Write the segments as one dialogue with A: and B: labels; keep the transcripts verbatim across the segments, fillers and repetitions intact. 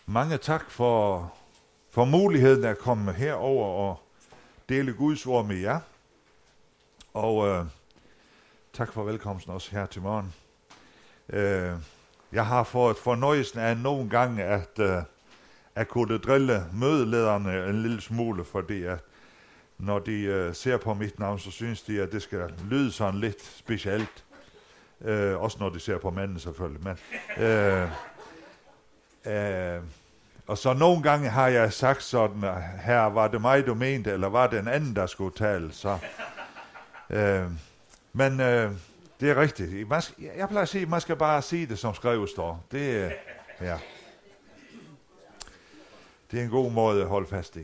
A: Mange tak for, for muligheden at komme herover og dele Guds ord med jer. Og øh, tak for velkomsten også her til morgen. Øh, jeg har fået fornøjelsen af nogle gange at, øh, at kunne drille mødelederne en lille smule, fordi at når de øh, ser på mit navn, så synes de, at det skal lyde sådan lidt specielt. Øh, også når de ser på manden selvfølgelig. Men, øh, øh, og så nogle gange har jeg sagt sådan, at her var det mig, du mente, eller var det en anden, der skulle tale. Så, øh, men øh, det er rigtigt. Man skal, jeg plejer at sige, at man skal bare sige det, som skrevet står. Det, øh, ja. det er en god måde at holde fast i.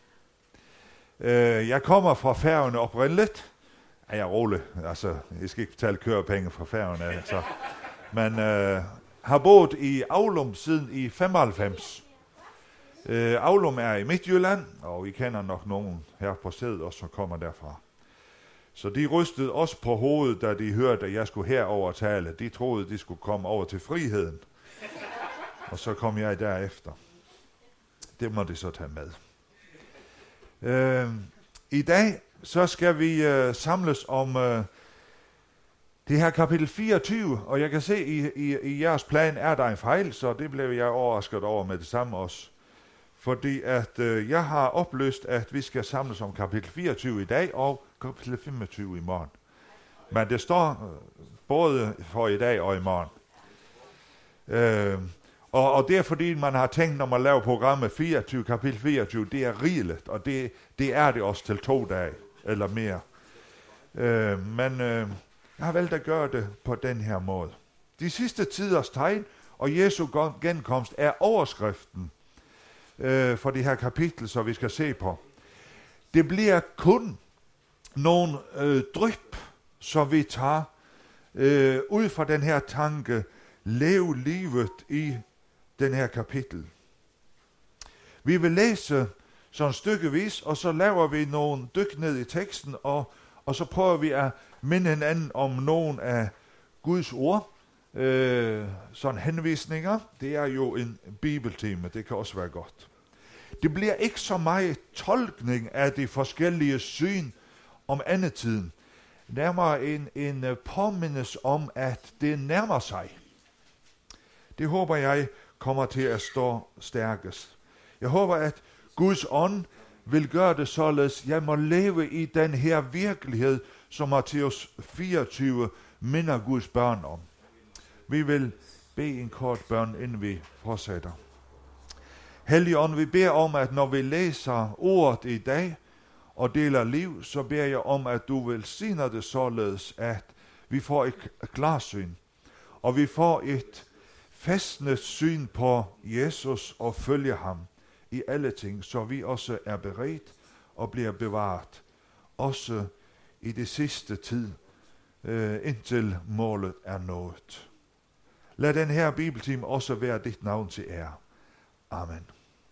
A: Øh, jeg kommer fra Færøerne oprindeligt. Er jeg rolig? Altså, jeg skal ikke betale kørepenge fra Færøerne. Altså. Men øh, har boet i Aulum siden i femoghalvfems. Øh, Aulum er i Midtjylland, og I kender nok nogen her på stedet også, som kommer derfra. Så de rystede også på hovedet, da de hørte, at jeg skulle herover tale. De troede, de skulle komme over til friheden. Og så kom jeg derefter. Det må de så tage med. Øh, I dag så skal vi øh, samles om øh, det her kapitel fireogtyve, og jeg kan se, i, i, i jeres plan er der en fejl, så det blev jeg overrasket over med det samme også. Fordi at øh, jeg har oplyst, at vi skal samles om kapitel fireogtyve i dag og kapitel femogtyve i morgen. Men det står øh, både for i dag og i morgen. Øh, og, og det er fordi, man har tænkt, når man laver programmet fireogtyve, kapitel fireogtyve, det er rigeligt, og det, det er det også til to dage eller mere. Øh, men øh, jeg har valgt at gøre det på den her måde. De sidste tiders tegn og Jesu genkomst er overskriften øh, for det her kapitel, så vi skal se på. Det bliver kun nogle øh, dryp, som vi tager øh, ud fra den her tanke, lev livet i den her kapitel. Vi vil læse sådan stykkevis, og så laver vi nogle dyk ned i teksten, og, og så prøver vi at minde hinanden om nogle af Guds ord, øh, sådan henvisninger. Det er jo en bibeltime, det kan også være godt. Det bliver ikke så meget tolkning af de forskellige syn om andetiden. Nærmere en, en påmindelse om, at det nærmer sig. Det håber jeg kommer til at stå stærkest. Jeg håber, at Guds ånd vil gøre det således, jeg må leve i den her virkelighed, som Matthæus fireogtyve minder Guds børn om. Vi vil bede en kort bøn, inden vi fortsætter. Helligånd, vi beder om, at når vi læser ordet i dag og deler liv, så beder jeg om, at du velsigner det således, at vi får et klarsyn, og vi får et fæstende syn på Jesus og følger ham i alle ting, så vi også er beredt og bliver bevaret, også i det sidste tid, øh, indtil målet er nået. Lad den her bibeltime også være dit navn til ære. Amen.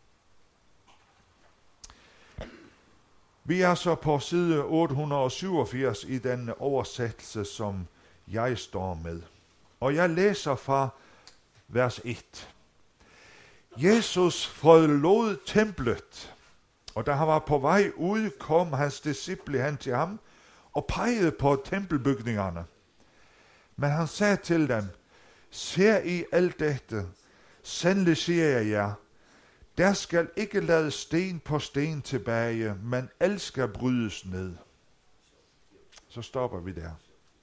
A: Vi er så på side otte hundrede og syvogfirs i den oversættelse, som jeg står med. Og jeg læser fra vers et. Jesus forlod templet, og da han var på vej ud, kom hans disciple hen til ham og pegede på tempelbygningerne. Men han sagde til dem, ser I alt dette? Sandelig siger jeg jer, der skal ikke lades sten på sten tilbage, men alt skal brydes ned. Så stopper vi der.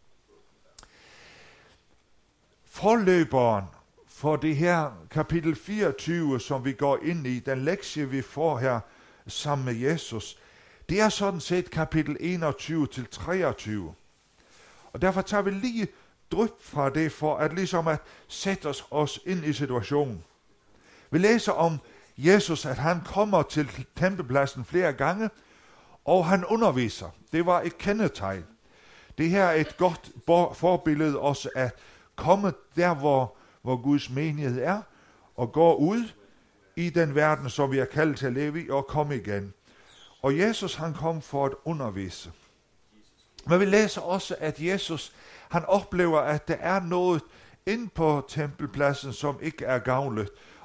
A: Forløberen for det her kapitel fireogtyve, som vi går ind i, den lektie vi får her sammen med Jesus, det er sådan set kapitel enogtyve til treogtyve. Og derfor tager vi lige dryp fra det, for at ligesom at sætte os, os ind i situationen. Vi læser om Jesus, at han kommer til tempelpladsen flere gange, og han underviser. Det var et kendetegn. Det her er et godt forbillede også at komme der, hvor, hvor Guds menighed er, og gå ud i den verden, som vi er kaldt til at leve i, og komme igen. Og Jesus, han kom for at undervise. Men vi læser også, at Jesus, han oplever, at der er noget inde på tempelpladsen, som ikke er gavnligt.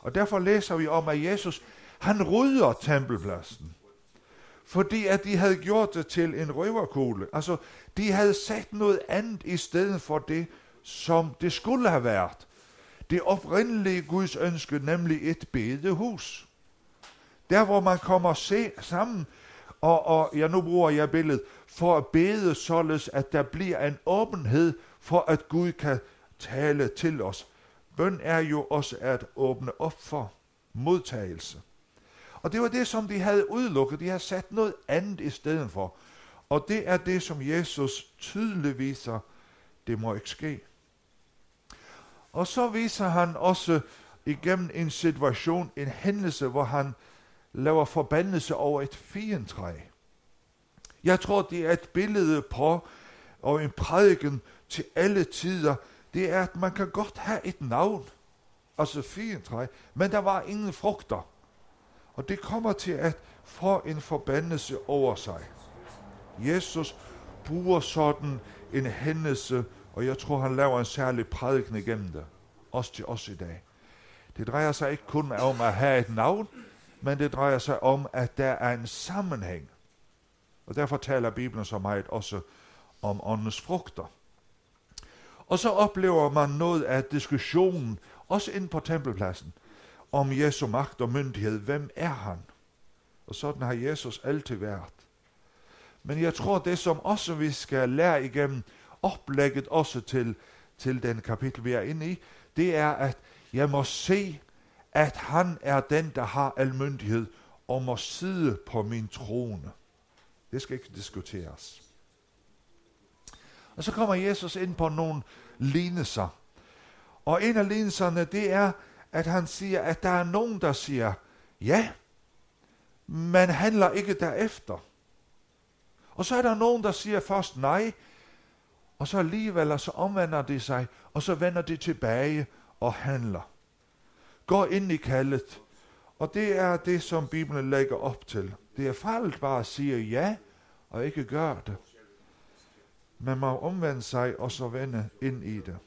A: Og derfor læser vi om, at Jesus, han rydder tempelpladsen. Fordi at de havde gjort det til en røverkugle. Altså, de havde sat noget andet i stedet for det, som det skulle have været. Det oprindelige Guds ønske, nemlig et bedehus. Der, hvor man kommer se sammen, og, og ja, nu bruger jeg billedet, for at bede således, at der bliver en åbenhed, for at Gud kan tale til os. Bøn er jo også at åbne op for modtagelse. Og det var det, som de havde udelukket. De havde sat noget andet i stedet for. Og det er det, som Jesus tydeligt viser, det må ikke ske. Og så viser han også igennem en situation, en hændelse, hvor han laver forbandelse over et figentræ. Jeg tror, det er et billede på, og en prædiken til alle tider, det er, at man kan godt have et navn, altså figentræ, men der var ingen frugter. Og det kommer til at få en forbandelse over sig. Jesus bruger sådan en hændelse, og jeg tror, han laver en særlig prædiken igennem det. Også til os i dag. Det drejer sig ikke kun om at have et navn, men det drejer sig om, at der er en sammenhæng. Og derfor taler Bibelen så meget også om åndens frugter. Og så oplever man noget af diskussionen, også inde på tempelpladsen, om Jesu magt og myndighed. Hvem er han? Og sådan har Jesus altid været. Men jeg tror, det som også vi skal lære igennem oplægget også til, til den kapitel, vi er inde i, det er, at jeg må se, at han er den, der har al myndighed, og må sidde på min trone. Det skal ikke diskuteres. Og så kommer Jesus ind på nogle lignelser. Og en af lignelserne, det er, at han siger, at der er nogen, der siger, ja, men handler ikke derefter. Og så er der nogen, der siger først nej, og så alligevel, så omvender de sig, og så vender de tilbage og handler. Går ind i kaldet, og det er det, som Bibelen lægger op til. Det er farligt bare at sige ja, og ikke gøre det. Man må omvende sig, og så vende ind i det.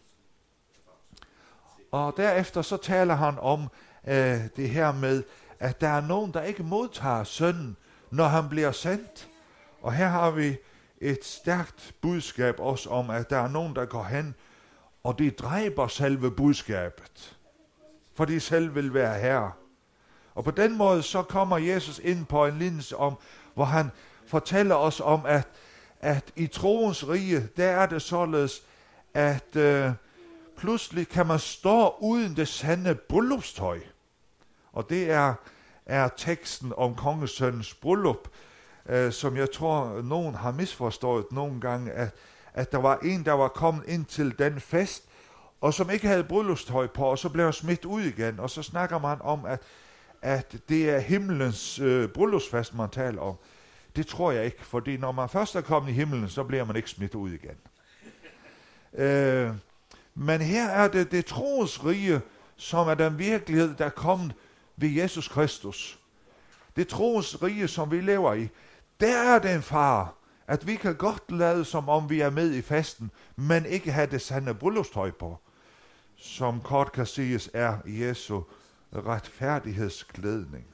A: Og derefter så taler han om øh, det her med, at der er nogen, der ikke modtager sønnen, når han bliver sendt. Og her har vi et stærkt budskab også om, at der er nogen, der går hen, og de dræber selve budskabet, for de selv vil være herre. Og på den måde så kommer Jesus ind på en lignelse om, hvor han fortæller os om, at, at i troens rige, der er det således, at øh, pludselig kan man stå uden det sande bryllupstøj. Og det er, er teksten om kongesønnens bryllup, øh, som jeg tror, nogen har misforstået nogle gange, at, at der var en, der var kommet ind til den fest, og som ikke havde bryllupstøj på, og så blev han smidt ud igen. Og så snakker man om, at, at det er himlens øh, bryllupsfest, man taler om. Det tror jeg ikke, fordi når man først er kommet i himlen, så bliver man ikke smidt ud igen. øh, men her er det det troens rige, som er den virkelighed, der er kommet ved Jesus Kristus. Det troens rige, som vi lever i. Der er det en fare, at vi kan godt lade, som om vi er med i festen, men ikke have det sande bryllupstøj på, som kort kan siges er Jesu retfærdighedsklædning.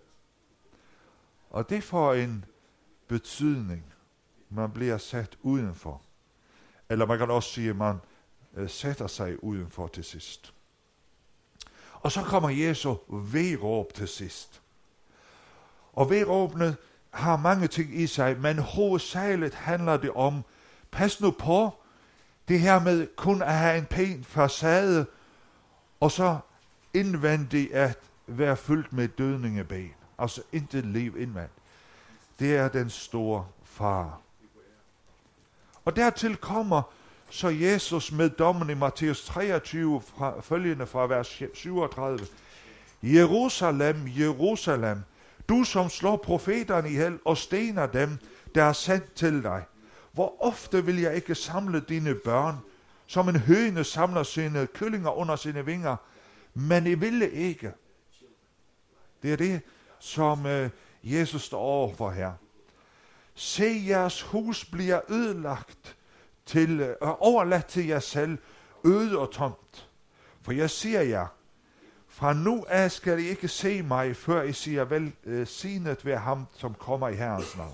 A: Og det får en betydning. Man bliver sat udenfor. Eller man kan også sige, at man øh, sætter sig udenfor til sidst. Og så kommer Jesu vedråb til sidst. Og vedråbene har mange ting i sig, men hovedsageligt handler det om, pas nu på, det her med kun at have en pæn facade, og så indvendigt at være fyldt med dødningeben. Altså intet liv indvendigt. Det er den store fare. Og dertil kommer så Jesus med dommen i Matthæus treogtyve, fra, følgende fra vers syvogtredive. Jerusalem, Jerusalem, du som slår profeterne ihjel og stener dem, der er sendt til dig. Hvor ofte vil jeg ikke samle dine børn, som en høne samler sine kyllinger under sine vinger, men I ville ikke. Det er det, som øh, Jesus står overfor her. Se, jeres hus bliver ødelagt, til, øh, overladt til jer selv, øde og tomt. For jeg siger jer, Fra nu af skal I ikke se mig, før I siger velsignet ved ham, som kommer i Herrens navn.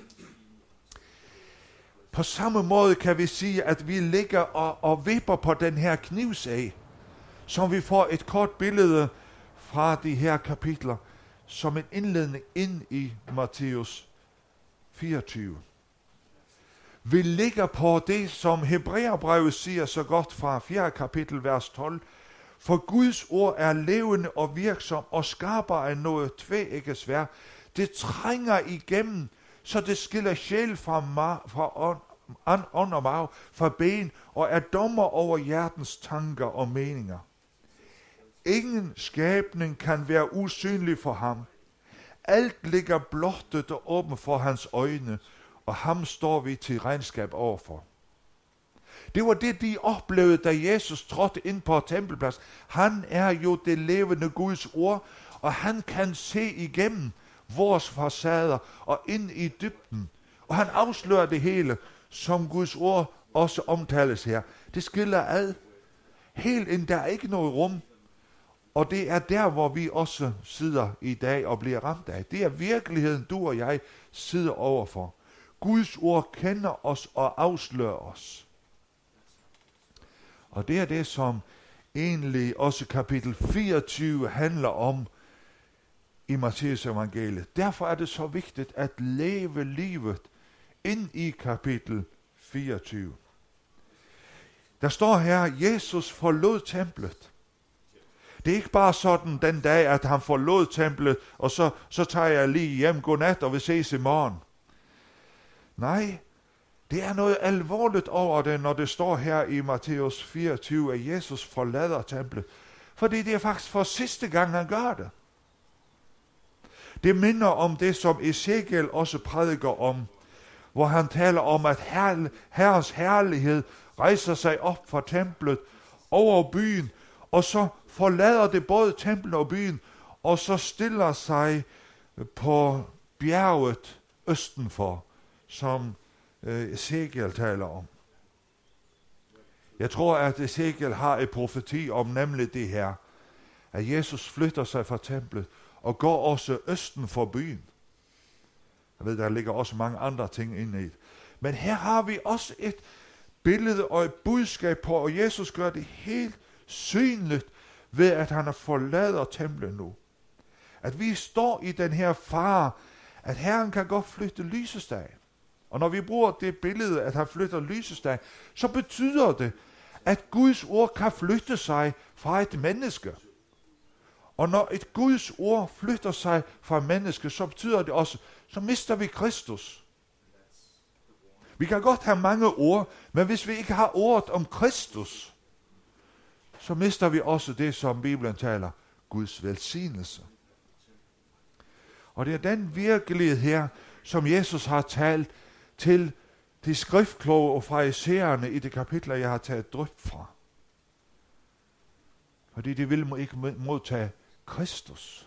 A: På samme måde kan vi sige, at vi ligger og, og vipper på den her knivsæg, som vi får et kort billede fra de her kapitler, som en indledning ind i Matthæus fireogtyve. Vi ligger på det, som Hebræerbrevet siger så godt fra fjerde kapitel, vers tolv. For Guds ord er levende og virksom og skarpere end noget tveægget sværd. Det trænger igennem, så det skiller sjæl fra, ma- fra ånd, ånd, ånd og marv, fra ben, og er dommer over hjertens tanker og meninger. Ingen skabning kan være usynlig for ham. Alt ligger blottet og åbent for hans øjne, og ham står vi til regnskab overfor. Det var det, de oplevede, da Jesus trådte ind på tempelplads. Han er jo det levende Guds ord, og han kan se igennem vores facader og ind i dybden. Og han afslører det hele, som Guds ord også omtales her. Det skiller ad. Helt ind, der er ikke noget rum. Og det er der, hvor vi også sidder i dag og bliver ramt af. Det er virkeligheden, du og jeg sidder overfor. Guds ord kender os og afslører os. Og det er det, som egentlig også kapitel fireogtyve handler om i Matthæus evangeliet. Derfor er det så vigtigt at leve livet ind i kapitel fireogtyve. Der står her, Jesus forlod templet. Det er ikke bare sådan den dag, at han forlod templet, og så, så tager jeg lige hjem, godnat, og vi ses i morgen. Nej, det er noget alvorligt over det, når det står her i Matthæus fireogtyve, at Jesus forlader templet. Fordi det er faktisk for sidste gang, han gør det. Det minder om det, som Ezekiel også prædiker om, hvor han taler om, at herre, Herrens herlighed rejser sig op fra templet over byen, og så forlader det både templet og byen, og så stiller sig på bjerget østenfor, som Ezekiel taler om. Jeg tror, at Ezekiel har et profeti om nemlig det her, at Jesus flytter sig fra templet og går også østen for byen. Jeg ved, der ligger også mange andre ting inde i det. Men her har vi også et billede og et budskab på, og Jesus gør det helt synligt ved, at han har forlader templet nu. At vi står i den her fare, at Herren kan godt flytte lysestagen. Og når vi bruger det billede, at han flytter lysestagen, så betyder det, at Guds ord kan flytte sig fra et menneske. Og når et Guds ord flytter sig fra et menneske, så betyder det også, så mister vi Kristus. Vi kan godt have mange ord, men hvis vi ikke har ordet om Kristus, så mister vi også det, som Bibelen taler, Guds velsignelse. Og det er den virkelighed her, som Jesus har talt til de skriftkloge og farisæerne i det kapitler, jeg har taget dryp fra. Fordi de vil ikke modtage Kristus.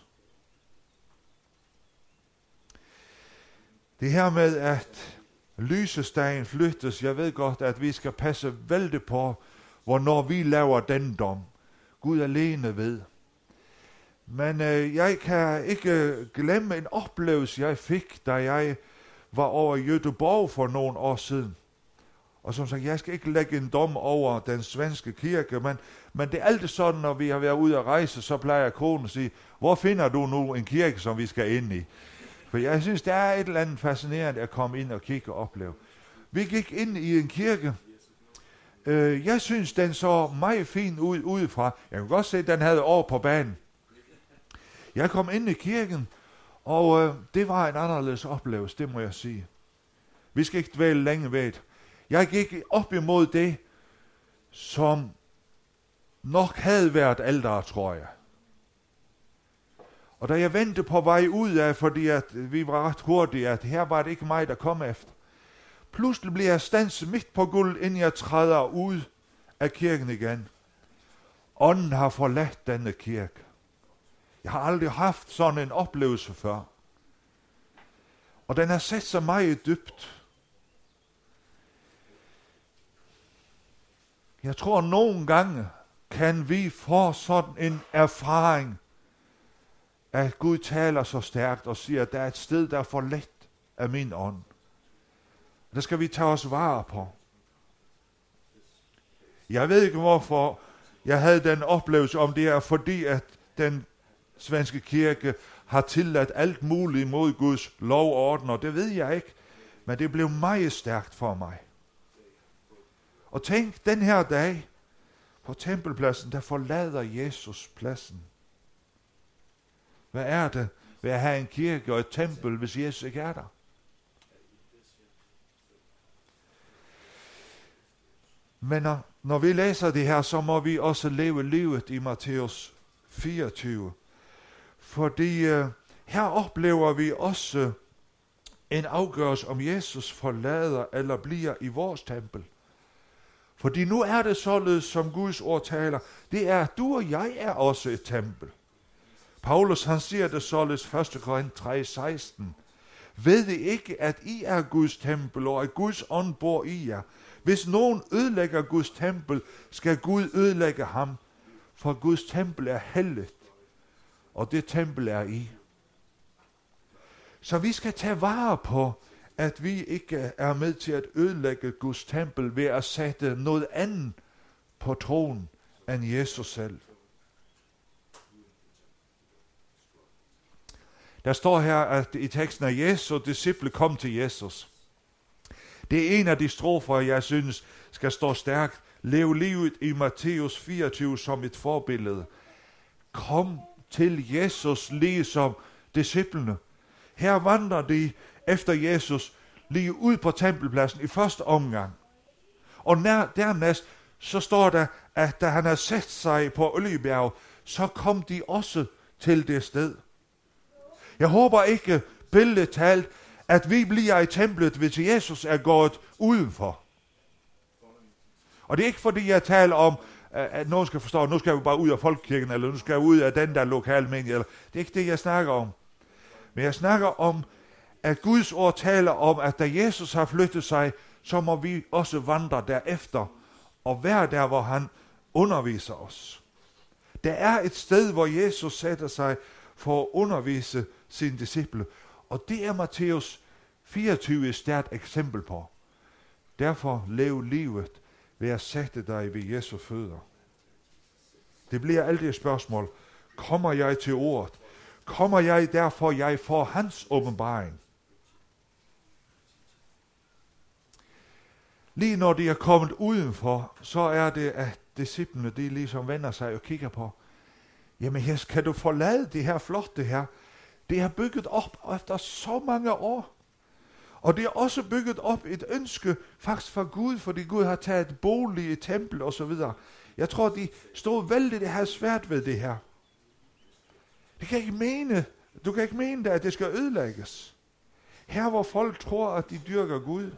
A: Det her med, at lysestagen flyttes, jeg ved godt, at vi skal passe vældig på, hvornår vi laver den dom. Gud alene ved. Men øh, jeg kan ikke glemme en oplevelse, jeg fik, da jeg var over i Göteborg for nogle år siden. Og som sagt, jeg skal ikke lægge en dom over den svenske kirke, men, men det er altid sådan, når vi har været ude at rejse, så plejer konen at sige, hvor finder du nu en kirke, som vi skal ind i? For jeg synes, det er et eller andet fascinerende at komme ind og kigge og opleve. Vi gik ind i en kirke. Øh, jeg synes, den så meget fin ud udefra. Jeg kan godt se, at den havde år på banen. Jeg kom ind i kirken, og øh, det var en anderledes oplevelse, det må jeg sige. Vi skal ikke dvæle længe ved det. Jeg gik op imod det, som nok havde været ældre, tror jeg. Og da jeg vendte på vej ud af, fordi at vi var ret hurtige, at her var det ikke mig, der kom efter. Pludselig bliver jeg standset midt på gulvet, inden jeg træder ud af kirken igen. Ånden har forladt denne kirke. Jeg har aldrig haft sådan en oplevelse før. Og den har sat sig meget dybt. Jeg tror nogle gange, kan vi få sådan en erfaring, at Gud taler så stærkt og siger, at der er et sted, der er for let af min ånd. Der skal vi tage os vare på. Jeg ved ikke, hvorfor jeg havde den oplevelse, om det er fordi, at den svenske kirke har tilladt alt muligt mod Guds lov og orden, og det ved jeg ikke, men det blev meget stærkt for mig. Og tænk, den her dag på tempelpladsen, der forlader Jesus pladsen. Hvad er det ved at have en kirke og et tempel, hvis Jesus ikke er der? Men når, når vi læser det her, så må vi også leve livet i Matthæus fireogtyve. Fordi uh, her oplever vi også en afgørelse, om Jesus forlader eller bliver i vores tempel. Fordi nu er det således, som Guds ord taler, det er, at du og jeg er også et tempel. Paulus han siger det således første Korinther tre seksten. Ved I ikke, at I er Guds tempel, og at Guds ånd bor i jer? Hvis nogen ødelægger Guds tempel, skal Gud ødelægge ham, for Guds tempel er helligt, og det tempel er I. Så vi skal tage vare på, at vi ikke er med til at ødelægge Guds tempel ved at sætte noget andet på tronen end Jesus selv. Der står her, at i teksten af Jesu disciple kom til Jesus. Det er en af de strofer, jeg synes skal stå stærkt. Lev livet i Matthæus fireogtyve som et forbillede. Kom til Jesus ligesom disciplene. Her vandrer de efter Jesus lige ud på tempelpladsen i første omgang. Og nær, dernæst så står der, at da han har sat sig på Oliebjerg, så kom de også til det sted. Jeg håber ikke, billedet talt, at vi bliver i templet, hvis Jesus er gået udenfor. Og det er ikke fordi, jeg taler om, at nogen skal forstå, at nu skal vi bare ud af folkekirken, eller nu skal vi ud af den der lokalmenighed. Eller det er ikke det, jeg snakker om. Men jeg snakker om, at Guds ord taler om, at da Jesus har flyttet sig, så må vi også vandre derefter, og være der, hvor han underviser os. Der er et sted, hvor Jesus sætter sig for at undervise sine disciple, og det er Matthæus fireogtyve et stærkt eksempel på. Derfor lev livet ved at sætte dig ved Jesu fødder. Det bliver altid et spørgsmål. Kommer jeg til ordet? Kommer jeg derfor, jeg får hans åbenbaring? Lige når de er kommet udenfor, så er det, at disciplene, de ligesom vender sig og kigger på, jamen her kan du forlade det her flotte her? Det er bygget op efter så mange år. Og det er også bygget op et ønske faktisk fra Gud, fordi Gud har taget et bolig, et tempel og så videre. Jeg tror, de stod vældig det her svært ved det her. Det kan ikke mene, du kan ikke mene det, at det skal ødelægges. Her hvor folk tror, at de dyrker Gud.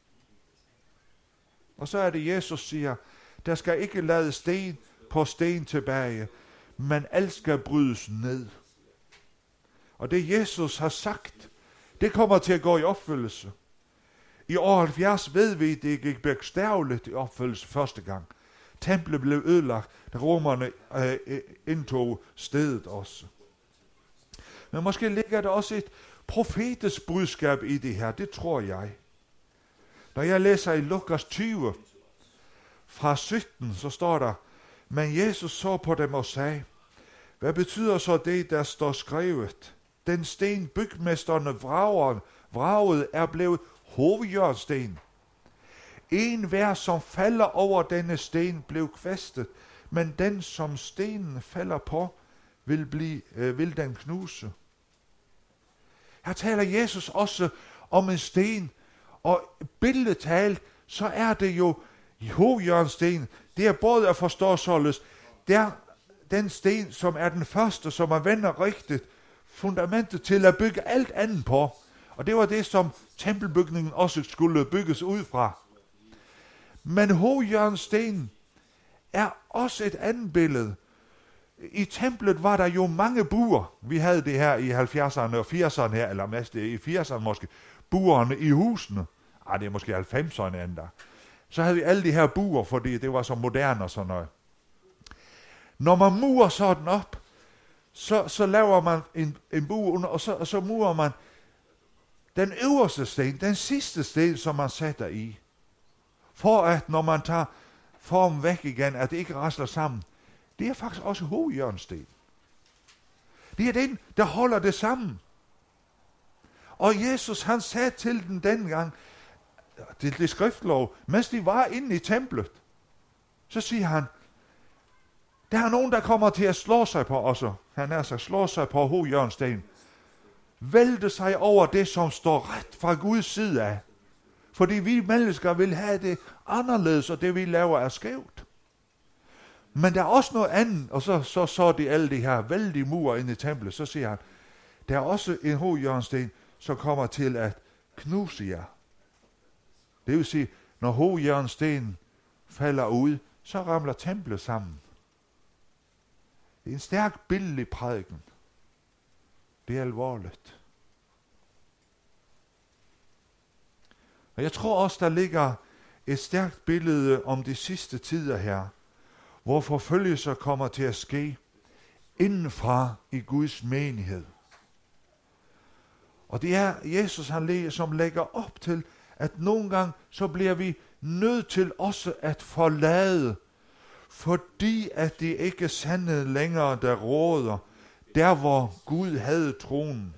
A: Og så er det, Jesus siger, der skal ikke lade sten på sten tilbage, men alt skal brydes ned. Og det Jesus har sagt, det kommer til at gå i opfyldelse. I år halvfjerds ved vi, det gik bogstaveligt i opfyldelse første gang. Templet blev ødelagt, da romerne øh, indtog stedet også. Men måske ligger der også et profetisk budskab i det her, det tror jeg. Når jeg læser i Lukas tyve, fra sytten, så står der, men Jesus så på dem og sagde, hvad betyder så det, der står skrevet? Den sten bygmesterne vrager, vraget er blevet hovedhjørnsten. En hver, som falder over denne sten, blev kvæstet, men den, som stenen falder på, vil, blive, øh, vil den knuse. Her taler Jesus også om en sten, og billedet talt, så er det jo hovedhjørnsten. Det er både at forstå således, der den sten, som er den første, som man vender rigtigt, fundamentet til at bygge alt andet på. Og det var det, som tempelbygningen også skulle bygges ud fra. Men hovedhjørnestenen er også et andet billede. I templet var der jo mange buer. Vi havde det her i halvfjerdserne og firserne her, eller mest i firserne måske. Buerne i husene. Ah, det er måske halvfemserne endda. Så havde vi alle de her buer, fordi det var så moderne og sådan noget. Når man murer sådan op, så, så laver man en, en bue under, og så, og så murer man den øverste sten, den sidste sten, som man sætter i. For at når man tager formen væk igen, at det ikke rasler sammen. Det er faktisk også hovedhjørnesten. Det er den, der holder det sammen. Og Jesus, han sagde til den dengang, det, det skriftlov, mens de var inde i templet, så siger han, der er nogen, der kommer til at slå sig på os. Han er så slå sig på hovedhjørnesten. Vælte sig over det, som står ret fra Guds side af. Fordi vi mennesker vil have det anderledes, og det vi laver er skævt. Men der er også noget andet, og så så, så de alle de her vældige mure inde i templet, så siger han, der er også en hovedhjørnesten, som kommer til at knuse jer. Det vil sige, når hovedhjørnestenen falder ud, så ramler templet sammen. Det er en stærk billedlig prædiken. Det er alvorligt. Og jeg tror også, der ligger et stærkt billede om de sidste tider her, hvor forfølgelser kommer til at ske indenfra i Guds menighed. Og det er Jesus, han, som lægger op til, at nogle gange så bliver vi nødt til også at forlade, fordi at det ikke er sandhed længere, der råder, der hvor Gud havde tronen.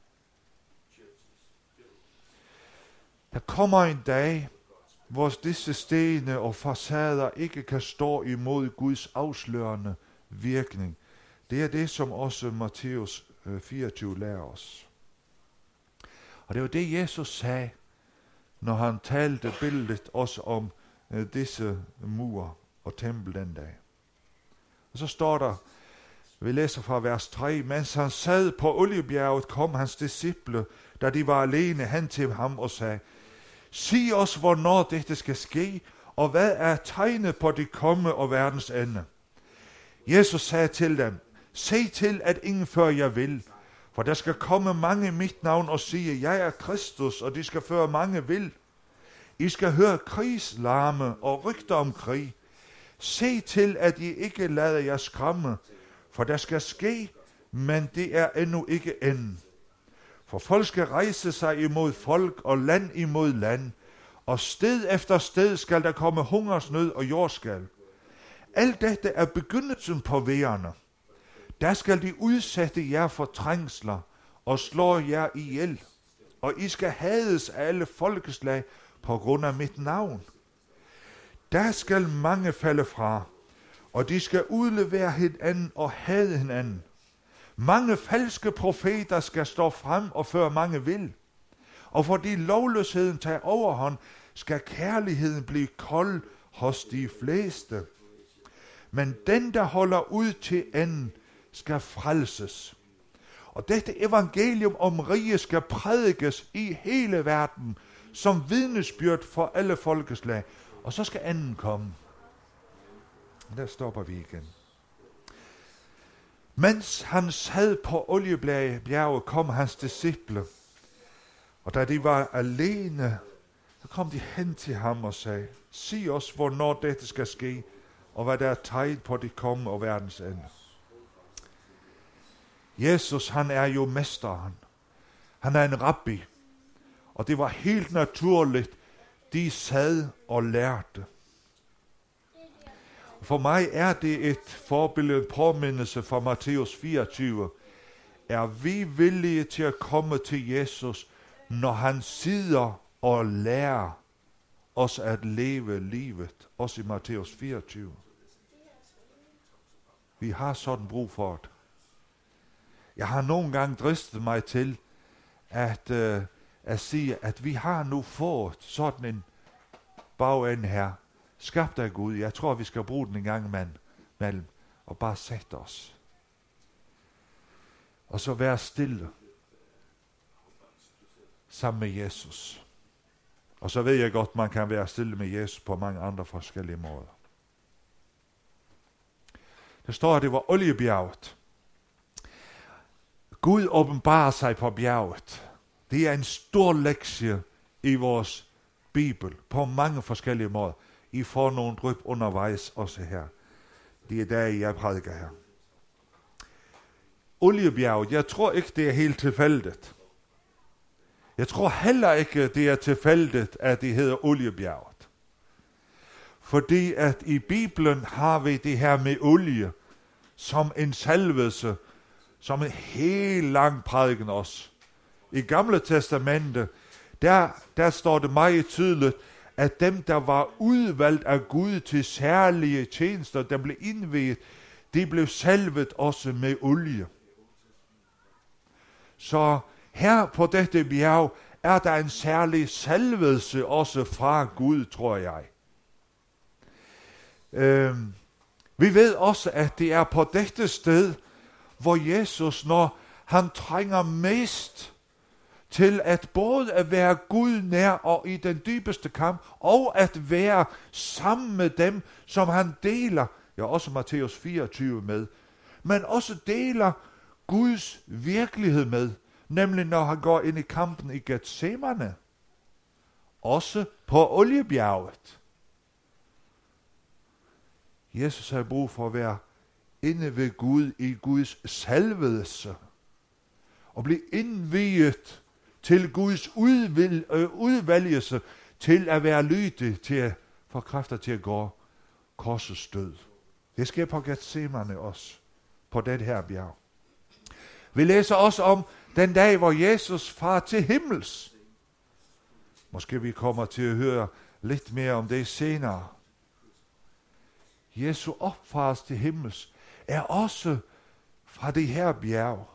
A: Der kommer en dag, hvor disse stene og facader ikke kan stå imod Guds afslørende virkning. Det er det, som også Matthæus fireogtyve lærer os. Og det var det, Jesus sagde, når han talte billedet også om øh, disse mure og tempel den dag. Og så står der, vi læser fra vers tre, mens han sad på Oliebjerget, kom hans disciple, da de var alene, hen til ham og sagde, sig os, hvornår dette skal ske, og hvad er tegnet på det komme og verdens ende? Jesus sagde til dem, se til, at ingen før jeg vil, for der skal komme mange i mit navn og sige, jeg er Kristus, og de skal føre mange vil. I skal høre krigslarme og rygter om krig. Se til, at I ikke lader jer skræmme, for der skal ske, men det er endnu ikke enden. For folk skal rejse sig imod folk og land imod land, og sted efter sted skal der komme hungersnød og jordskælv. Alt dette er begyndelsen på vejerne. Der skal de udsætte jer for trængsler og slå jer ihjel, og I skal hades af alle folkeslag på grund af mit navn. Der skal mange falde fra, og de skal udlevere hinanden og hade hinanden. Mange falske profeter skal stå frem og føre mange vil. Og fordi lovløsheden tager overhånd, skal kærligheden blive kold hos de fleste. Men den, der holder ud til enden, skal frelses. Og dette evangelium om rige skal prædikes i hele verden, som vidnesbyrd for alle folkeslag. Og så skal anden komme. Der stopper vi igen. Mens han sad på Oliebjerget, kom hans disciple. Og da de var alene, så kom de hen til ham og sagde, sig os, hvornår dette skal ske, og hvad der er tegn på det komme og verdens ende. Jesus, han er jo mesteren. Han er en rabbi. Og det var helt naturligt, de sad og lærte. For mig er det et forbillede, en påmindelse fra Matthæus fireogtyve. Er vi villige til at komme til Jesus, når han sidder og lærer os at leve livet, også i Matthæus fireogtyve? Vi har sådan brug for det. Jeg har nogle gange dristet mig til at, øh, at sige, at vi har nu fået sådan en bagende her, skabt af Gud. Jeg tror, vi skal bruge den en gang imellem, og bare sætte os. Og så være stille sammen med Jesus. Og så ved jeg godt, man kan være stille med Jesus på mange andre forskellige måder. Der står, at det var Oliebjerget. Gud åbenbarer sig på bjerget. Det er en stor lektie i vores Bibel, på mange forskellige måder. I får nogle dryp undervejs også her. de dage, jeg prædiker her. Oliebjerget, jeg tror ikke, det er helt tilfældigt. Jeg tror heller ikke, det er tilfældigt, at det hedder Oliebjerget. Fordi at i Bibelen har vi det her med olie som en salvelse, som en helt lang prædiken også. I Gamle Testamente, der, der står det meget tydeligt, at dem, der var udvalgt af Gud til særlige tjenester, der blev indviet, de blev salvet også med olie. Så her på dette bjerg er der en særlig salvelse også fra Gud, tror jeg. Øhm, vi ved også, at det er på dette sted, hvor Jesus, når han trænger mest til at både at være Gud nær og i den dybeste kamp, og at være sammen med dem, som han deler, ja også Matthæus fireogtyve med, men også deler Guds virkelighed med, nemlig når han går ind i kampen i Getsemane, også på Oliebjerget. Jesus har brug for at være inde ved Gud i Guds salvelse, og blive indviet til Guds udvil, øh, udvælgelse, til at være lydig, til at få kræfter til at gå korsets død. Det sker på Getsemane også, på det her bjerg. Vi læser også om den dag, hvor Jesus far til himmels. Måske vi kommer til at høre lidt mere om det senere. Jesu opfars til himmels er også fra det her bjerg.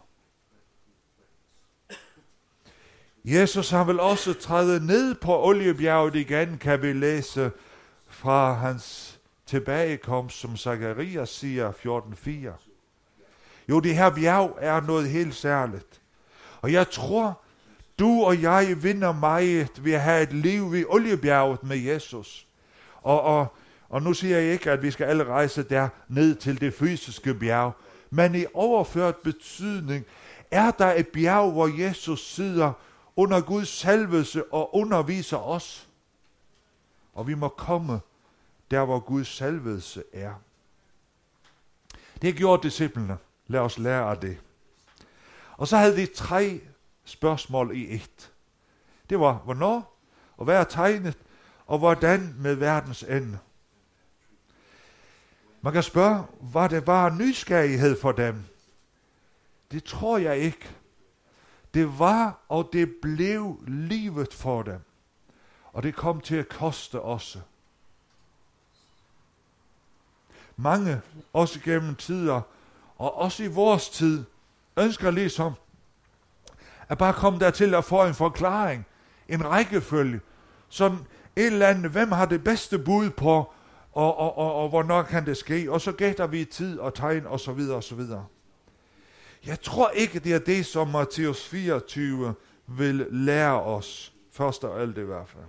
A: Jesus har vel også trædet ned på Oliebjerget igen, kan vi læse fra hans tilbagekomst, som Zacharias siger, fjorten fire. Jo, det her bjerg er noget helt særligt. Og jeg tror, du og jeg vinder meget ved at have et liv ved Oliebjerget med Jesus. Og, og, og nu siger jeg ikke, at vi skal alle rejse der ned til det fysiske bjerg, men i overført betydning er der et bjerg, hvor Jesus sidder under Guds salvelse og underviser os. Og vi må komme der, hvor Guds salvelse er. Det gjorde disciplene. Lad os lære af det. Og så havde de tre spørgsmål i et. Det var, hvornår, og hvad er tegnet, og hvordan med verdens ende. Man kan spørge, var det bare nysgerrighed for dem? Det tror jeg ikke. Det var, og det blev livet for dem. Og det kom til at koste også. Mange, også gennem tider, og også i vores tid, ønsker ligesom at bare komme dertil at få en forklaring, en rækkefølge, sådan et eller andet, hvem har det bedste bud på, og, og, og, og hvornår kan det ske, og så gætter vi tid og tegn, og så videre, og så videre. Jeg tror ikke, det er det, som Matthæus fireogtyve vil lære os, først og alt i hvert fald.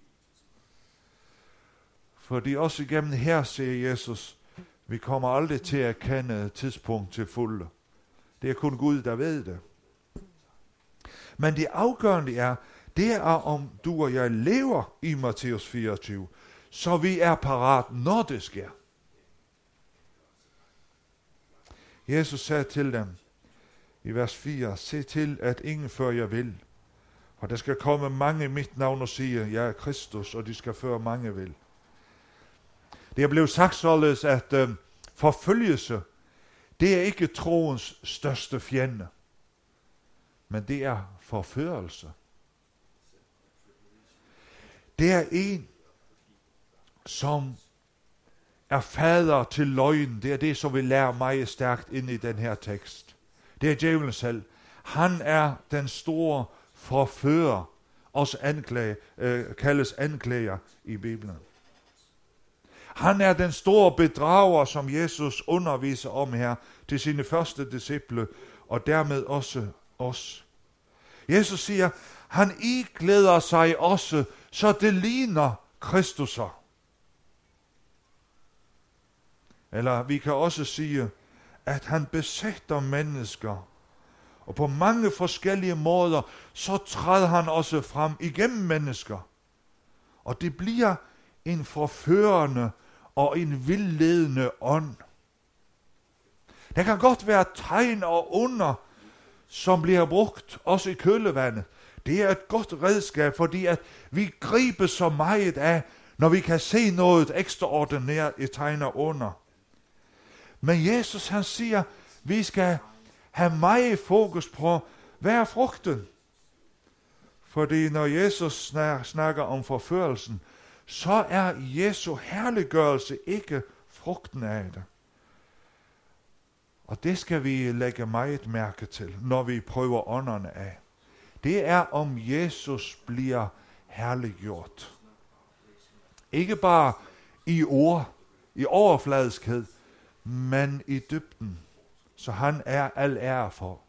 A: Fordi også igennem her, siger Jesus, vi kommer aldrig til at kende tidspunkt til fulde. Det er kun Gud, der ved det. Men det afgørende er, det er, om du og jeg lever i Matthæus fireogtyve, så vi er parat, når det sker. Jesus sagde til dem i vers fire, se til, at ingen før jeg vil. Og der skal komme mange i mit navn og sige, jeg er Kristus, og de skal føre mange vil. Det er blevet sagt således, at øh, forfølgelse, det er ikke troens største fjende, men det er forførelse. Det er en, som er fader til løgn. Det er det, som vi lærer meget stærkt ind i den her tekst. Det er djævlen selv. Han er den store forfører, også anklage, øh, kaldes anklager i Bibelen. Han er den store bedrager, som Jesus underviser om her til sine første disciple, og dermed også os. Jesus siger, han iklæder sig også, så det ligner Kristusser. Eller vi kan også sige, at han besætter mennesker, og på mange forskellige måder, så træder han også frem igennem mennesker. Og det bliver en forførende og en vildledende ånd. Der kan godt være tegn og under, som bliver brugt, også i kølevandet. Det er et godt redskab, fordi at vi griber så meget af, når vi kan se noget ekstraordinært i tegn og under. Men Jesus han siger, vi skal have meget fokus på, hvad er frugten? Fordi når Jesus snakker om forførelsen, så er Jesu herliggørelse ikke frugten af det. Og det skal vi lægge meget mærke til, når vi prøver ånderne af. Det er, om Jesus bliver herliggjort. Ikke bare i ord, i overfladiskhed, men i dybden. Så han er al ære for.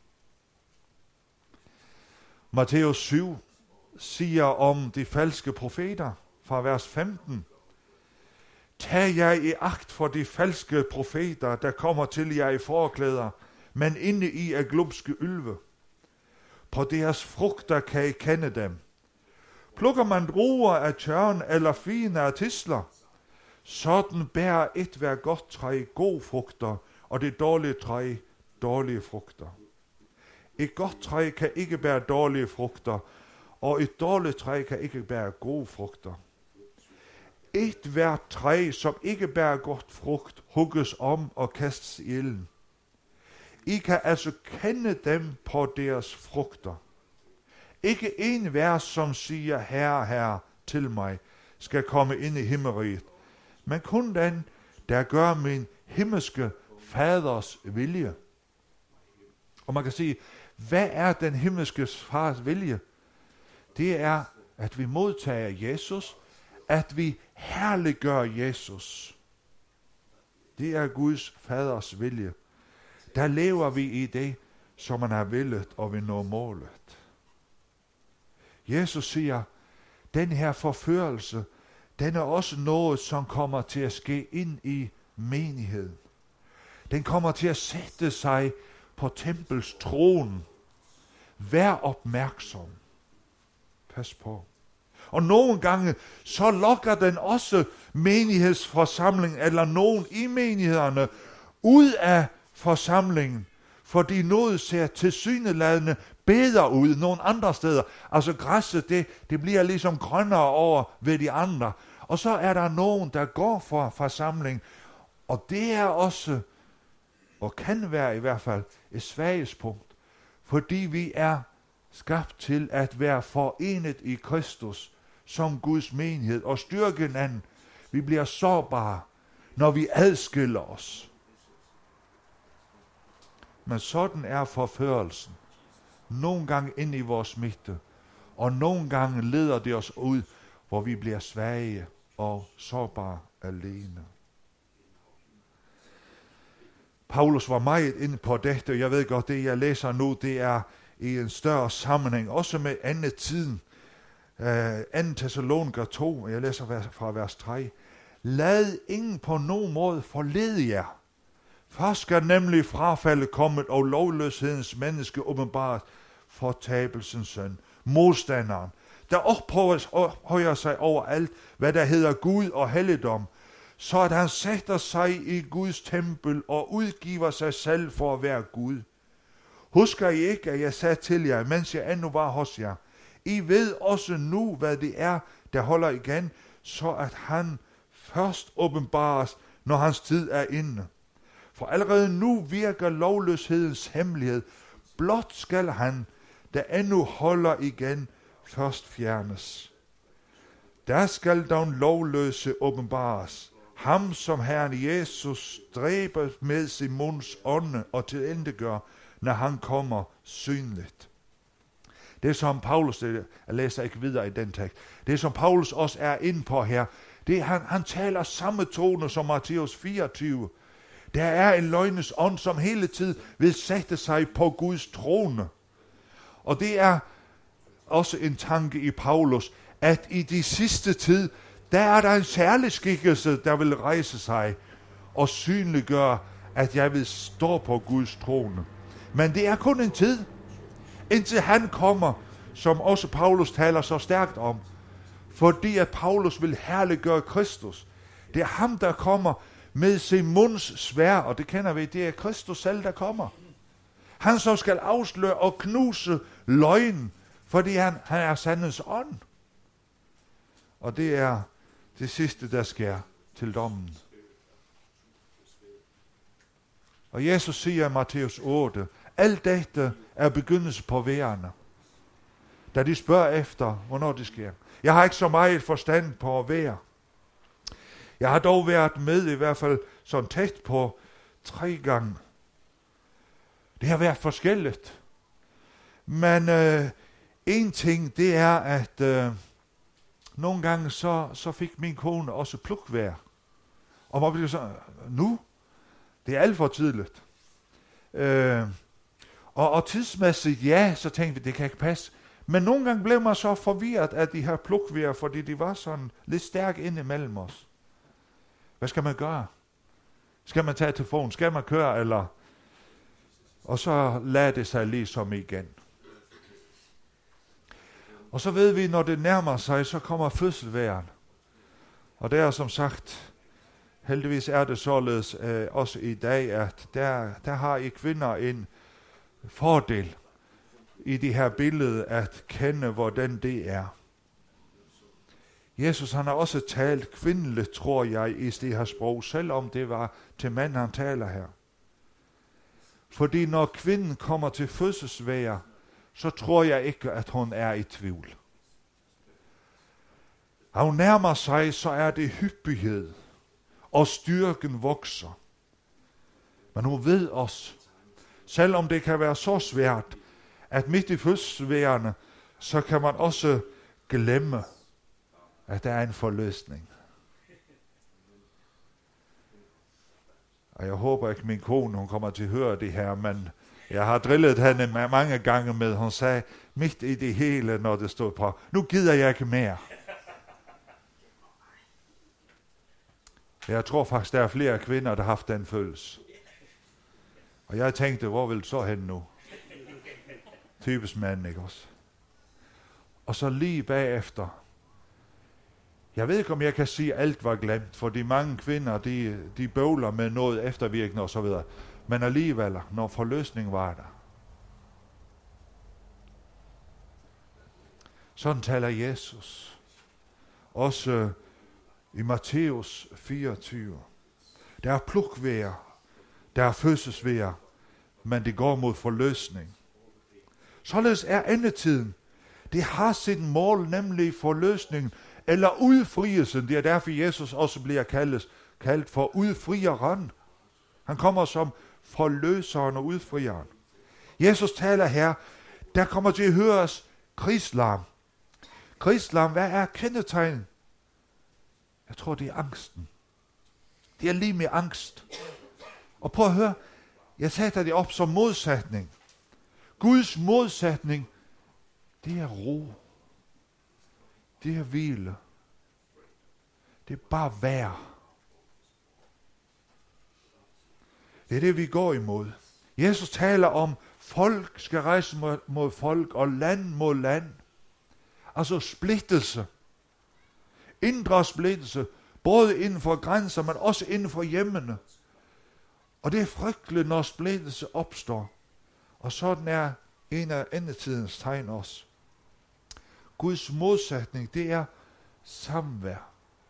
A: Matthæus syv siger om de falske profeter fra vers femten. Tag jer i agt for de falske profeter, der kommer til jer i forklæder, men inde i er glumske ylve. På deres frugter kan I kende dem. Plukker man druer af tjørn eller fine af tisler, sådan bærer et hver godt træ gode frugter, og det dårlige træ dårlige frugter. Et godt træ kan ikke bære dårlige frugter, og et dårligt træ kan ikke bære gode frugter. Et hvert træ, som ikke bærer godt frugt, hugges om og kastes i ilden. I kan altså kende dem på deres frugter. Ikke en vers, som siger, Herre, Herre, til mig, skal komme ind i himmeriget, men kun den, der gør min himmelske faders vilje. Og man kan sige, hvad er den himmelske fars vilje? Det er, at vi modtager Jesus, at vi herliggør Jesus. Det er Guds faders vilje. Der lever vi i det, som man har villet, og vi når målet. Jesus siger, den her forførelse, den er også noget, som kommer til at ske ind i menigheden. Den kommer til at sætte sig på tempels trone. Vær opmærksom. Pas på. Og nogle gange, så lokker den også menighedsforsamling, eller nogen i menighederne, ud af forsamlingen, fordi noget ser tilsyneladende bedre ud nogle andre steder. Altså græsset, det, det bliver ligesom grønnere over ved de andre. Og så er der nogen, der går for forsamling, og det er også, og kan være i hvert fald, et svagespunkt, fordi vi er skabt til at være forenet i Kristus som Guds menighed og styrke hinanden. Vi bliver sårbare, når vi adskiller os. Men sådan er forførelsen. Nogle gange ind i vores midte, og nogle gange leder det os ud, hvor vi bliver svage og sårbare alene. Paulus var meget inde på dette, og jeg ved godt, det jeg læser nu, det er i en større sammenhæng, også med anden tiden. Uh, anden Thessaloniker to, jeg læser fra vers tre. Lad ingen på nogen måde forlede jer. Først skal nemlig frafaldet kommet, og lovløshedens menneske åbenbart fortabelsens søn, modstanderen, der ophøjer sig over alt, hvad der hedder Gud og helligdom, så at han sætter sig i Guds tempel og udgiver sig selv for at være Gud. Husker I ikke, at jeg sagde til jer, mens jeg endnu var hos jer, I ved også nu, hvad det er, der holder igen, så at han først åbenbares, når hans tid er inde. For allerede nu virker lovløshedens hemmelighed. Blot skal han, der endnu holder igen, først fjernes. Der skal den lovløse åbenbares. Ham, som Herren Jesus dræber med sin munds ånde og tilendegør, når han kommer synligt. Det som Paulus, det, jeg læser ikke videre i den tekst, det som Paulus også er inde på her, det han, han taler samme tone som Matthæus fireogtyve. Der er en løgnes ånd, som hele tiden vil sætte sig på Guds trone. Og det er også en tanke i Paulus, at i de sidste tid, der er der en særlig skikkelse, der vil rejse sig og synliggøre, at jeg vil stå på Guds trone. Men det er kun en tid, indtil han kommer, som også Paulus taler så stærkt om. Fordi at Paulus vil herliggøre Kristus. Det er ham, der kommer med sin munds svær, og det kender vi, det er Kristus selv, der kommer. Han som skal afsløre og knuse løgn, fordi han, han er sandhedens ånd. Og det er det sidste, der sker til dommen. Og Jesus siger i Matthæus otte, alt dette er begyndelse på vejerne. Da de spørger efter, hvornår det sker. Jeg har ikke så meget forstand på vejr. Jeg har dog været med i hvert fald sådan tæt på tre gange. Det har været forskelligt. Men øh, en ting, det er, at øh, nogle gange så, så fik min kone også plukvejr. Og man bliver så, nu? Det er alt for tidligt. Øh, og, og tidsmæssigt, ja, så tænkte vi, det kan ikke passe. Men nogle gange blev man så forvirret af de her plukvejr, fordi de var sådan lidt stærke inde imellem os. Hvad skal man gøre? Skal man tage telefonen? Skal man køre? Eller? Og så lader det sig ligesom igen. Og så ved vi, når det nærmer sig, så kommer fødselsværen. Og det er som sagt, heldigvis er det således øh, også i dag, at der, der har I kvinder en fordel i det her billede at kende, hvordan det er. Jesus han har også talt kvindeligt, tror jeg, i det her sprog, selvom det var til mand, han taler her. Fordi når kvinden kommer til fødselsvæger, så tror jeg ikke, at hun er i tvivl. Når hun nærmer sig, så er det hyppighed, og styrken vokser. Men hun ved også, selvom det kan være så svært, at midt i fødselsvægerne, så kan man også glemme, at der er en forløsning. Og jeg håber ikke, min kone hun kommer til at høre det her, men jeg har drillet hende mange gange med, hun sagde, midt i det hele, når det stod på, nu gider jeg ikke mere. Jeg tror faktisk, der er flere kvinder, der har haft den følelse. Og jeg tænkte, hvor vil så hen nu? Typisk mand, ikke også? Og så lige bagefter, jeg ved ikke, om jeg kan sige, at alt var glemt, for de mange kvinder, de, de bøvler med noget eftervirkende og så videre. Men alligevel, når forløsning var der. Sådan taler Jesus. Også øh, i Matthæus fireogtyve. Der er plukvejr, der er fødselsvejr, men det går mod forløsning. Således er endetiden. Det har sit mål, nemlig forløsningen, eller udfrielsen. Det er derfor, Jesus også bliver kaldt, kaldt for udfrieren. Han kommer som forløseren og udfrieren. Jesus taler her, der kommer til at høres krigslarm. Krigslarm, hvad er kendetegn? Jeg tror, det er angsten. Det er lige med angst. Og prøv at høre, jeg sætter det op som modsætning. Guds modsætning, det er ro. Det er hvile. Det er bare vær. Det er det, vi går imod. Jesus taler om, folk skal rejse mod, mod folk, og land mod land. Altså splittelse. Indre splittelse. Både inden for grænser, men også inden for hjemmene. Og det er frygteligt, når splittelse opstår. Og sådan er en af endetidens tegn også. Guds modsætning, det er samvær.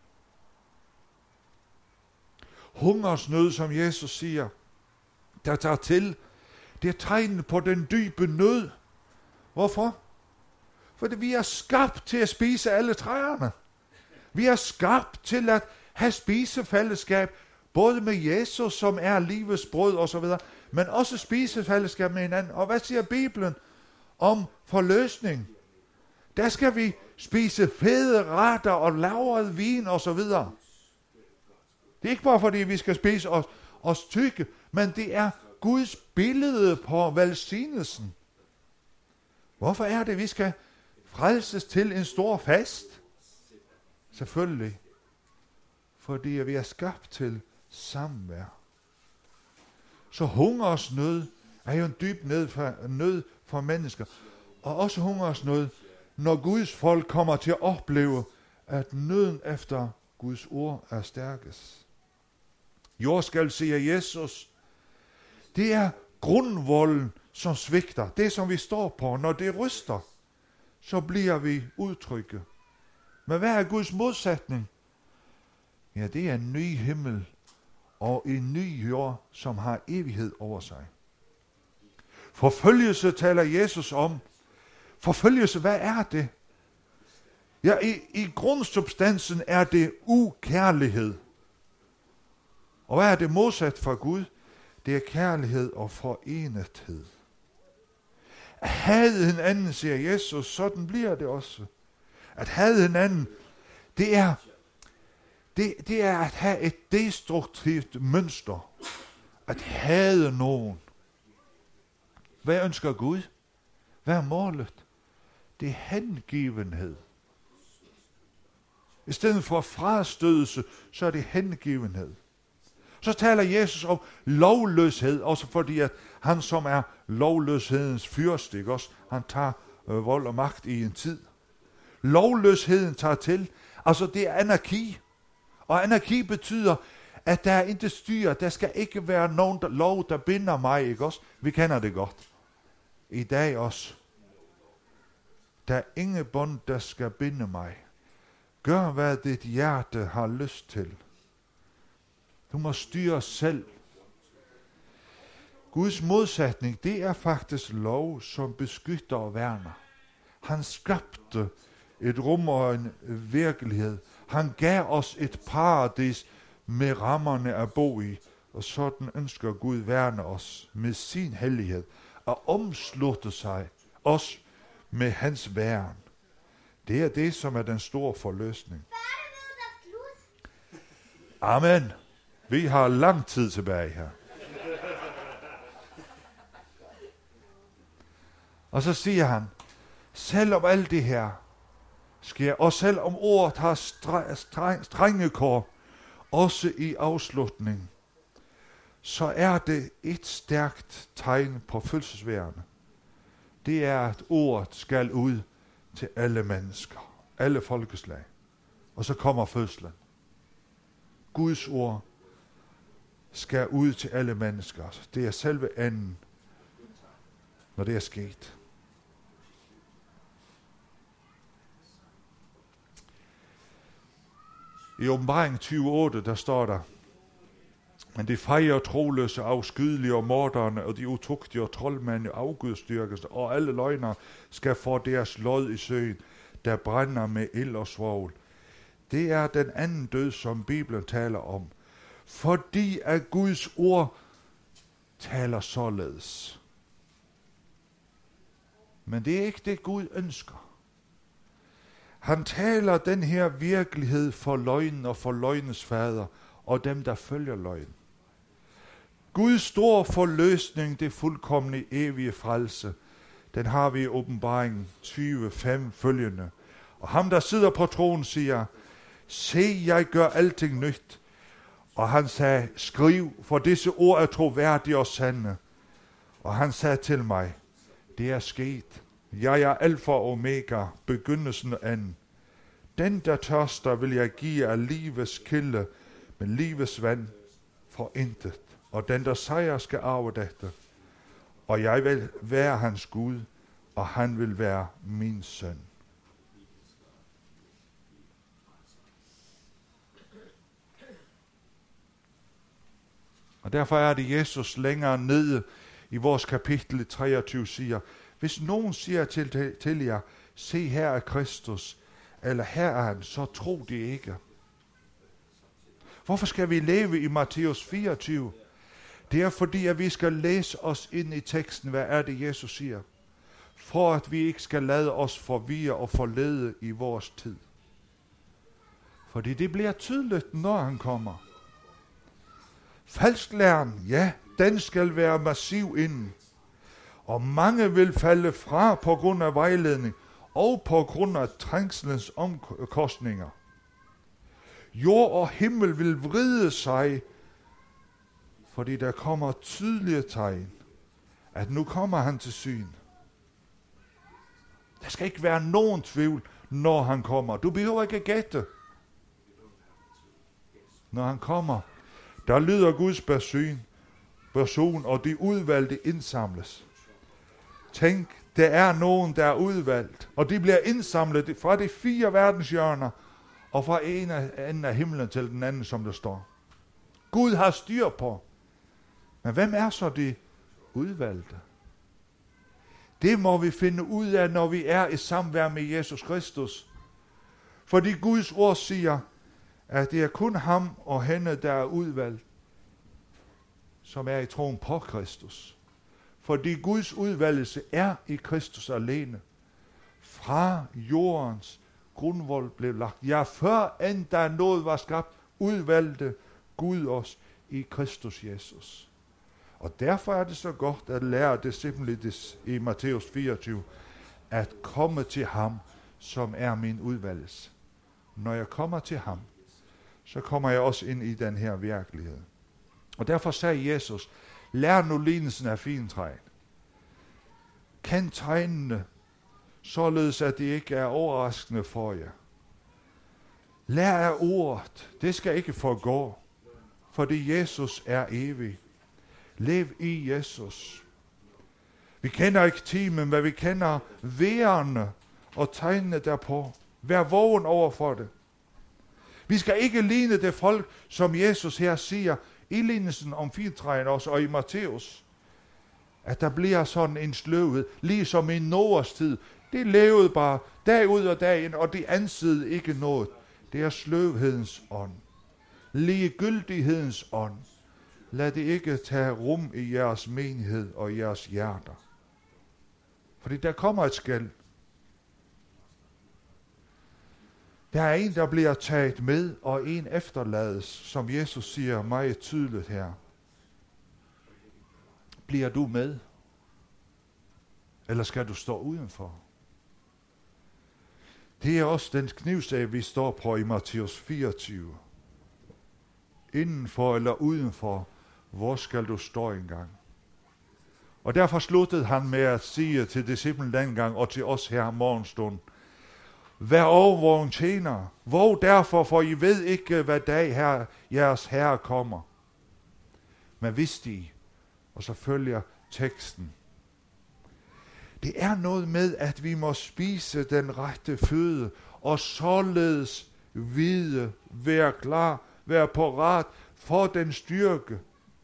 A: Hungersnød, som Jesus siger, der tager til, det er tegnet på den dybe nød. Hvorfor? Fordi vi er skabt til at spise alle træerne. Vi er skabt til at have spisefællesskab, både med Jesus, som er livets brød og så videre, men også spisefællesskab med hinanden. Og hvad siger Bibelen om forløsning? Der skal vi spise fede retter og lagret vin og så videre. Det er ikke bare fordi, vi skal spise os, os tykke, men det er Guds billede på velsignelsen. Hvorfor er det, vi skal frelses til en stor fest? Selvfølgelig. Fordi vi er skabt til samvær. Så hungersnød er jo en dyb nød for, nød for mennesker. Og også hungersnød, når Guds folk kommer til at opleve, at nøden efter Guds ord er stærkest. Jord skal, siger Jesus. Det er grundvolden, som svigter. Det, som vi står på, når det ryster, så bliver vi utrygge. Men hvad er Guds modsætning? Ja, det er en ny himmel og en ny jord, som har evighed over sig. Forfølgelse taler Jesus om. Forfølgelse, hvad er det? Ja, i, i grundsubstansen er det ukærlighed. Og hvad er det modsat for Gud? Det er kærlighed og forenethed. At hade hinanden, siger Jesus, sådan bliver det også. At hade hinanden, det er, det, det er at have et destruktivt mønster. At hade nogen. Hvad ønsker Gud? Hvad er målet? Det er hengivenhed. I stedet for frastødelse, så er det hengivenhed. Så taler Jesus om lovløshed, også fordi at han som er lovløshedens fyrste, ikke også? Han tager øh, vold og magt i en tid. Lovløsheden tager til, altså det er anarki. Og anarki betyder, at der er intet styr, der skal ikke være nogen der, lov, der binder mig, ikke også? Vi kender det godt. I dag også. Der er ingen bånd, der skal binde mig. Gør, hvad dit hjerte har lyst til. Du må styre selv. Guds modsætning, det er faktisk lov, som beskytter og værner. Han skabte et rum og en virkelighed. Han gav os et paradis med rammerne at bo i. Og sådan ønsker Gud værne os med sin hellighed. Og omslutte sig os med hans værn. Det er det, som er den store forløsning. Amen. Vi har lang tid tilbage her. Og så siger han, selvom alt det her sker, og selvom ordet har streng, strenge kår, også i afslutning, så er det et stærkt tegn på fødselsværende. Det er, at ordet skal ud til alle mennesker, alle folkeslag. Og så kommer fødslen. Guds ord skal ud til alle mennesker. Det er selve anden, når det er sket. I Åbenbaringen tyve otte, der står der, men de fejre troløse, afskydelige og morderne, og de utugtige og troldmænd, afgudstyrkelse, og alle løgner skal få deres lod i søen, der brænder med ild og svovl. Det er den anden død, som Bibelen taler om. Fordi at Guds ord taler således. Men det er ikke det, Gud ønsker. Han taler den her virkelighed for løgnen og for løgnens fader, og dem, der følger løgnen. Guds store forløsning, det fuldkomne evige frelse, den har vi i Åbenbaringen tyve fem følgende. Og ham, der sidder på tronen, siger, se, jeg gør alting nyt. Og han sagde, skriv, for disse ord er troværdige og sande. Og han sagde til mig, det er sket. Jeg er alfa og omega, begyndelsen og anden. Den, der tørster, vil jeg give af livets kilde, men livets vand for intet. Og den, der sejrer, skal arve dette. Og jeg vil være hans Gud, og han vil være min søn. Og derfor er det Jesus længere nede i vores kapitel treogtyve siger, hvis nogen siger til, til, til jer, se her er Kristus, eller her er han, så tro det ikke. Hvorfor skal vi leve i Matthæus fireogtyve? Det er fordi, at vi skal læse os ind i teksten, hvad er det, Jesus siger. For at vi ikke skal lade os forvirre og forlede i vores tid. Fordi det bliver tydeligt, når han kommer. Falsklæren, ja, den skal være massiv inden. Og mange vil falde fra på grund af vejledning og på grund af trængselens omkostninger. Jord og himmel vil vride sig, fordi der kommer tydelige tegn, at nu kommer han til syn. Der skal ikke være nogen tvivl, når han kommer. Du behøver ikke gætte. Når han kommer, Der lyder Guds basun, basun, og de udvalgte indsamles. Tænk, der er nogen, der er udvalgt, og de bliver indsamlet fra de fire verdenshjørner, og fra en af, enden af himlen til den anden, som der står. Gud har styr på. Men hvem er så de udvalgte? Det må vi finde ud af, når vi er i samvær med Jesus Kristus. Fordi Guds ord siger, at det er kun ham og hende, der er udvalgt, som er i troen på Kristus. Fordi Guds udvalgelse er i Kristus alene. Fra jordens grundvold blev lagt. Ja, før end der noget var skabt, udvalgte Gud os i Kristus Jesus. Og derfor er det så godt at lære disciplene i Matthæus fireogtyve, at komme til ham, som er min udvalgelse. Når jeg kommer til ham, så kommer jeg også ind i den her virkelighed. Og derfor sagde Jesus, lær nu lignelsen af fintræet. Kend tegnene, således at det ikke er overraskende for jer. Lær af ordet, det skal ikke forgå, fordi Jesus er evig. Lev i Jesus. Vi kender ikke timen, men vi kender værende og tegnene derpå. Vær vågen over for det. Vi skal ikke ligne det folk, som Jesus her siger, i lignelsen om fintræet også, og i Matthæus, at der bliver sådan en sløvhed, ligesom i Noahs tid. Det levede bare dag ud og dag ind, og det ansede ikke noget. Det er sløvhedens ånd. Ligegyldighedens ånd. Lad det ikke tage rum i jeres menighed og jeres hjerter. Fordi der kommer et skel. Der er en, der bliver taget med, og en efterlades, som Jesus siger meget tydeligt her. Bliver du med? Eller skal du stå udenfor? Det er også den knivsag, vi står på i Matthæus fireogtyve. Indenfor eller udenfor, hvor skal du stå engang? Og derfor sluttede han med at sige til disciplen dengang, og til os her morgenstund, vær overvågen tjener, våg derfor, for I ved ikke, hvad dag her jeres herre kommer. Men vidste I, og så følger teksten. Det er noget med, at vi må spise den rette føde, og således vide, være klar, være parat for den styrke.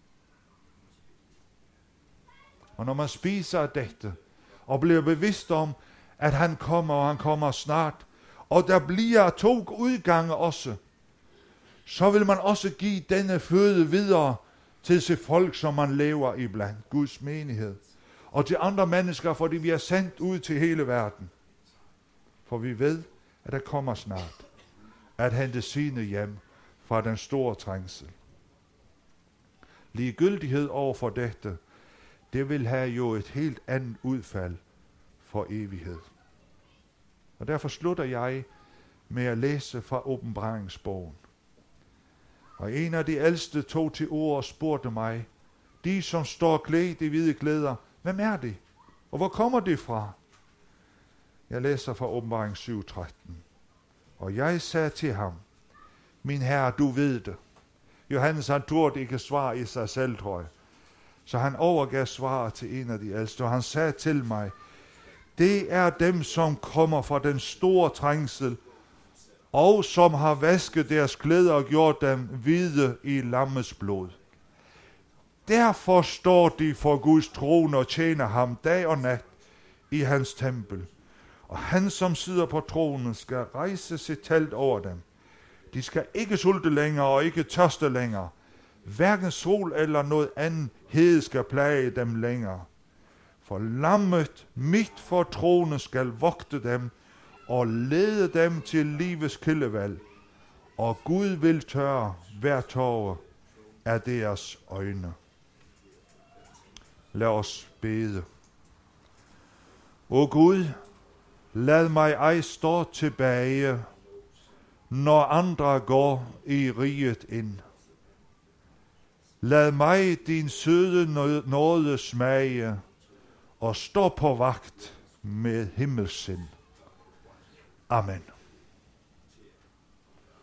A: Og når man spiser dette, og bliver bevidst om, at han kommer, og han kommer snart, og der bliver to udgange også, så vil man også give denne føde videre til sit folk, som man lever iblandt, Guds menighed. Og til andre mennesker, fordi vi er sendt ud til hele verden. For vi ved, at der kommer snart at hente sine hjem fra den store trængsel. Ligegyldighed over for dette, det vil have jo et helt andet udfald for evighed. Og derfor slutter jeg med at læse fra Åbenbaringsbogen. Og en af de ældste tog til ord og spurgte mig, de som står klædt i hvide klæder, hvem er de? Og hvor kommer de fra? Jeg læser fra Åbenbaring syv tretten. Og jeg sagde til ham, min herre, du ved det. Johannes, han turde ikke svare i sig selv, tror jeg. Så han overgav svaret til en af de ældste, og han sagde til mig, det er dem, som kommer fra den store trængsel, og som har vasket deres klæder og gjort dem hvide i lammets blod. Derfor står de for Guds trone og tjener ham dag og nat i hans tempel. Og han, som sidder på tronen, skal rejse sit telt over dem. De skal ikke sulte længere og ikke tørste længere. Hverken sol eller noget andet hede skal plage dem længere. For lammet midt for tronen skal vogte dem og lede dem til livets kildevæld. Og Gud vil tørre hver tåre af deres øjne. Lad os bede. O Gud, lad mig ej stå tilbage, når andre går i riget ind. Lad mig din søde nåde smage, og stå på vagt med himmelsind. Amen.